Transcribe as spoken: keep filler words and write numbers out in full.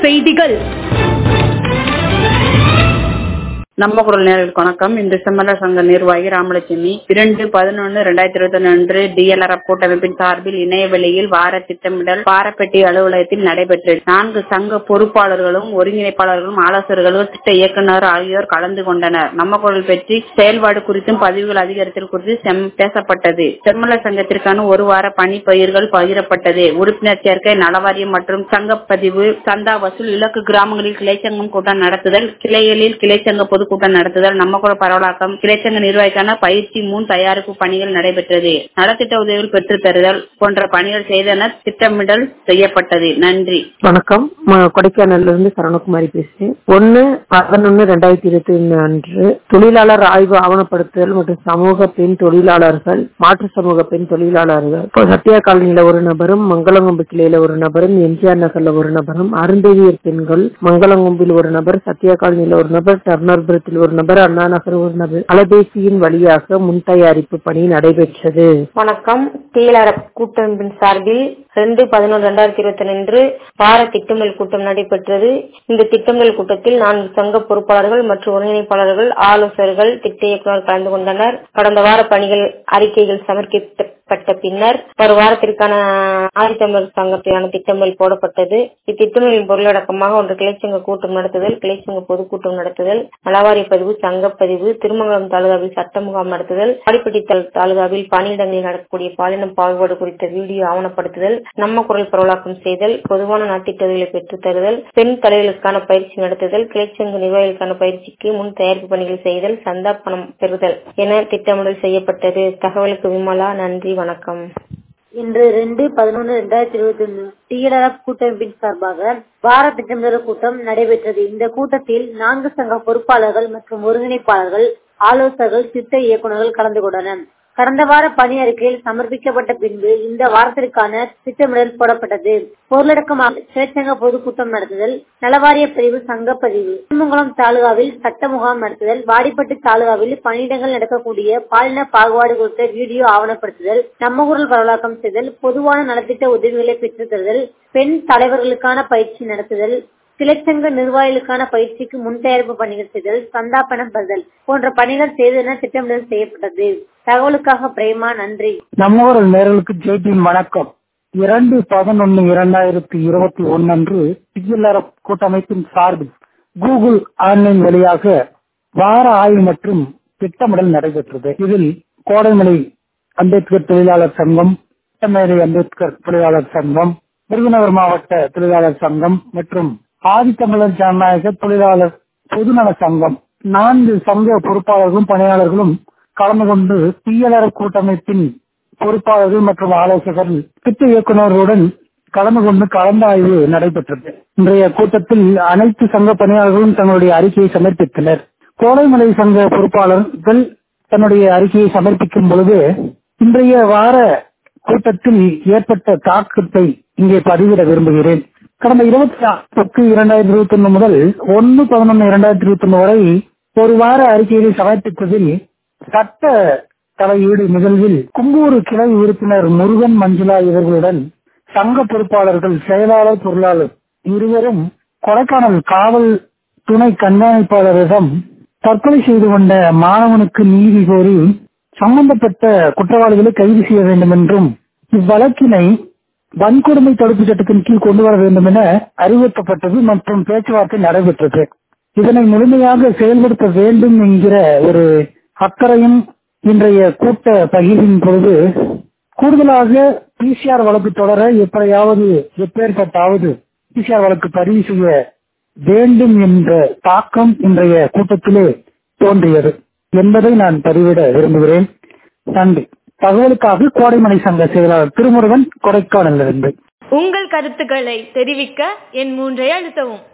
செய்திகள். நம்ம குரல் நேயர்களுக்கு வணக்கம். இன்று செம்மல சங்க நிர்வாகி ராமலட்சுமி இரண்டு பதினொன்று இரண்டாயிரத்தி இருபத்தி ஒன்று அன்று டிஎல்ஆர்எஃப் கூட்டமைப்பின் சார்பில் இணையவெளியில் வார திட்டமிடல் பாரப்பட்டி அலுவலகத்தில் நடைபெற்றது. நான்கு சங்க பொறுப்பாளர்களும் ஒருங்கிணைப்பாளர்களும் ஆலோசகர்களும் திட்ட இயக்குநர் ஆகியோர் கலந்து கொண்டனர். நம்ம குரல் பற்றி செயல்பாடு குறித்தும் பதிவுகள் அதிகரித்தல் குறித்து பேசப்பட்டது. செம்மல சங்கத்திற்கான ஒரு வார பணி பயிர்கள் பகிரப்பட்டது. உறுப்பினர் சேர்க்கை, நலவாரியம் மற்றும் சங்க பதிவு, சந்தா வசூல், இலக்கு கிராமங்களில் கிளைச்சங்கம் கூட்டம் நடத்துதல், கிளைகளில் கிளைச்சங்க பொது கூட்டம் நடத்துதல், நம்ம குரல் பரவலாக்கம், கிளைச்சங்க நிர்வாகிக்கான பயிற்சி, முன் தயாரிப்பு பணிகள் நடைபெற்றது. நலத்திட்ட உதவிகள் பெற்றுத் தருதல் போன்ற பணிகள் செய்தனர். திட்டமிடல் செய்யப்பட்டது. நன்றி. வணக்கம். கொடைக்கானல்ல இருந்து சரணகுமாரி பேசுறேன். ஒன்னு பதினொன்னு ரெண்டாயிரத்தி இருபத்தி ஒன்னு அன்று தொழிலாளர் ஆய்வு ஆவணப்படுத்துதல் மற்றும் சமூக பெண் தொழிலாளர்கள், மாற்று சமூக பெண் தொழிலாளர்கள் சத்யா காலனியில ஒரு நபரும், மங்களங்கொம்பு கிளையில ஒரு நபரும், எம்ஜிஆர் நகர்ல ஒரு நபரும், அருந்ததியர் பெண்கள் மங்களங்கொம்பில் ஒரு நபர், சத்யா காலனியில ஒரு நபர், டர்னர் ஒரு நபர், அண்ணா நகர் ஒரு நபர் அலைபேசியின் வழியாக முன் தயாரிப்பு பணி நடைபெற்றது. வணக்கம். டிஎல்ஆர்எஃப் கூட்டமைப்பின் சார்பில் ரெண்டு பதினொன்று இரண்டாயிரத்தி இருபத்தி ஒன்று வார திட்டமிடல் கூட்டம் நடைபெற்றது. இந்த திட்டமிடல் கூட்டத்தில் நான்கு சங்க பொறுப்பாளர்கள் மற்றும் ஒருங்கிணைப்பாளர்கள், ஆலோசகர்கள், திட்ட இயக்குநர் கலந்து கொண்டனர். கடந்த வார பணிகள் அறிக்கைகள் சமர்ப்பிக்கப்பட்ட பின்னர் ஒரு வாரத்திற்கான ஆதித்தமிழர் சங்கத்திற்கான திட்டமிடல் போடப்பட்டது. இத்திட்டமிடலின் பொருளடக்கமாக ஒன்று கிளைச்சங்க கூட்டம் நடத்துதல், கிளைச்சங்க பொதுக்கூட்டம் நடத்துதல், நலவாரிய பதிவு, சங்கப்பதிவு, திருமங்கலம் தாலுகாவில் சட்ட முகாம் நடத்துதல், பாடிப்பட்டி தாலுகாவில் பணியிடங்களில் நடக்கக்கூடிய பாலினம் பாகுபாடு குறித்த வீடியோ ஆவணப்படுத்துதல், நம்ம குரல் பரவலாக்கம் செய்தல், பொதுவான நலத்திட்டங்களை பெற்றுத் தருதல், பெண் தலைவர்களுக்கான பயிற்சி நடத்துதல், கிளைச்சங்க நிர்வாகிகளுக்கான பயிற்சிக்கு முன் தயாரிப்பு பணிகள் செய்தல், சந்தா பணம் பெறுதல் என திட்டமிடல் செய்யப்பட்டது. தகவலுக்கு விமலா. நன்றி. வணக்கம். இன்று ரெண்டு பதினொன்று இரண்டாயிரத்தி இருபத்தி ஒன்று டிஎல்ஆர்எஃப் கூட்டமைப்பின் சார்பாக வார திட்டமிடல் கூட்டம் நடைபெற்றது. இந்த கூட்டத்தில் நான்கு சங்க பொறுப்பாளர்கள் மற்றும் ஒருங்கிணைப்பாளர்கள், ஆலோசகர்கள், திட்ட இயக்குநர்கள் கலந்து கொண்டனர். கடந்த வார பணி அறிக்கையில் சமர்ப்பிக்கப்பட்ட பின்பு இந்த வாரத்திற்கான திட்டமிடல் போடப்பட்டது. பொருளடக்கமாக கிளைச்சங்க பொதுக்கூட்டம் நடத்துதல், நலவாரிய பதிவு, சங்கப்பதிவு, திருமங்கலம் தாலுகாவில் சட்ட முகாம் நடத்துதல், வாடிப்பட்டி தாலுகாவில் பணியிடங்கள் நடக்கக்கூடிய பாலின பாகுபாடு குறித்த வீடியோ ஆவணப்படுத்துதல், நம்ம குரல் பரவலாக்கம் செய்தல், பொதுவான நலத்திட்ட உதவிகளை பெற்றுத் தருதல், பெண் தலைவர்களுக்கான பயிற்சி நடத்துதல், கிளைச்சங்க நிர்வாகிகளுக்கான பயிற்சிக்கு முன் தயாரிப்பு பணிகள் செய்தல், சந்தா பணம் பெறுதல் போன்ற பணிகள் செய்தென திட்டமிடல் செய்யப்பட்டது. தகவலுக்காக பிரேமா. நன்றி. நம்ம ஒரு நேரலுக்கு ஜெய்பின் வணக்கம். இரண்டு பதினொன்னு இரண்டாயிரத்தி இருபத்தி ஒன்னு அன்று டிஎல்ஆர்எஃப் கூட்டமைப்பின் சார்பில் கூகுள் ஆன்லைன் வழியாக வார ஆய்வு மற்றும் திட்டமிடல் நடைபெற்றது. இதில் கோடைமலை அம்பேத்கர் தொழிலாளர் சங்கம், மேலை அம்பேத்கர் தொழிலாளர் சங்கம், விருதுநகர் மாவட்ட தொழிலாளர் சங்கம் மற்றும் ஆதித்தமிழர் ஜனநாயக தொழிலாளர் பொதுநல சங்கம் நான்கு சங்க பொறுப்பாளர்களும் பணியாளர்களும் கலந்து கொண்டு டிஎல்ஆர்எஃப் கூட்டமைப்பின் பொறுப்பாளர்கள் மற்றும் ஆலோசகர்கள், திட்ட இயக்குநர்களுடன் கலந்து கொண்டு கலந்தாய்வு நடைபெற்றது. இன்றைய கூட்டத்தில் அனைத்து சங்க பணியாளர்களும் தங்களுடைய அறிக்கையை சமர்ப்பித்தனர். கோடைமலை சங்க பொறுப்பாளர்கள் தன்னுடைய அறிக்கையை சமர்ப்பிக்கும் பொழுது இன்றைய வார கூட்டத்தில் ஏற்பட்ட தாக்கத்தை இங்கே பதிவிட விரும்புகிறேன். கடந்த இருபத்தி ஆறு இரண்டாயிரத்தி இருபத்தி ஒன்னு முதல் ஒன்னு பதினொன்னு இரண்டாயிரத்தி இருபத்தி ஒன்னு வரை ஒரு வார அறிக்கையை சமர்ப்பித்ததில் சட்ட தலையீடு நிகழ்வில் கும்பூர் கிளை உறுப்பினர் முருகன், மஞ்சுளா இவர்களுடன் சங்க பொறுப்பாளர்கள், செயலாளர், பொருளாளர் இருவரும் கொடைக்கானல் காவல் துணை கண்காணிப்பாளரிடம் தற்கொலை செய்து கொண்ட மாணவனுக்கு நீதி கோரி சம்பந்தப்பட்ட குற்றவாளிகளை கைது செய்ய வேண்டும் என்றும் இவ்வழக்கினை வன்கொடுமை தடுப்பு சட்டத்தின் கீழ் கொண்டு வர வேண்டும் என அறிவுறுத்தப்பட்டது மற்றும் பேச்சுவார்த்தை நடைபெற்றது. இதனை முழுமையாக செயல்படுத்த வேண்டும் என்கிற ஒரு அக்கறையும் இன்றைய கூட்ட பகிர்வின் பொழுது கூடுதலாக பிசிஆர் வழக்கு தொடர எப்படியாவது எப்பேற்பட்டாவது பிசிஆர் வழக்கு பதிவு செய்ய வேண்டும் என்ற தாக்கம் இன்றைய கூட்டத்திலே தோன்றியது என்பதை நான் பதிவிட விரும்புகிறேன். நன்றி. தகவலுக்காக கோடைமலை சங்க செயலாளர் திருமுருகன், கொடைக்கானலிருந்து. உங்கள் கருத்துக்களை தெரிவிக்க என் மூன்றை அழுத்தவும்.